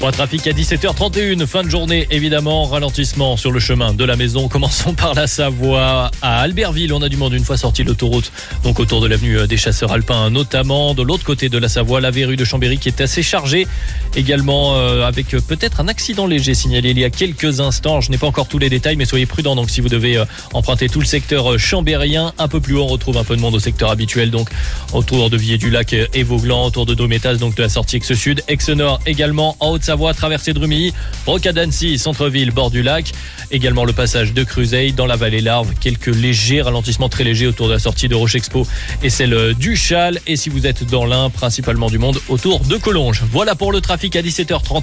Bon, trafic à 17h31, fin de journée évidemment, ralentissement sur le chemin de la maison. Commençons par la Savoie. À Albertville, on a du monde une fois sorti de l'autoroute, donc autour de l'avenue des Chasseurs Alpins notamment. De l'autre côté de la Savoie, la verrue de Chambéry qui est assez chargée. Également avec peut-être un accident léger signalé il y a quelques instants. Je n'ai pas encore tous les détails, mais soyez prudents. Donc si vous devez emprunter tout le secteur chambérien, un peu plus haut, on retrouve un peu de monde au secteur habituel. Donc autour de Villers-du-Lac et Vauglan, autour de Dométas, donc de la sortie Aix-Sud, Aix-Nord également, en Haute-Savoie, traversée de Rumilly, Rocade d'Annecy, centre-ville, bord du lac. Également le passage de Cruzeil dans la vallée Larve. Quelques légers ralentissements très légers autour de la sortie de Roche-Expo et celle du Châle. Et si vous êtes dans l'Ain, principalement du monde autour de Collonges. Voilà pour le trafic à 17h30.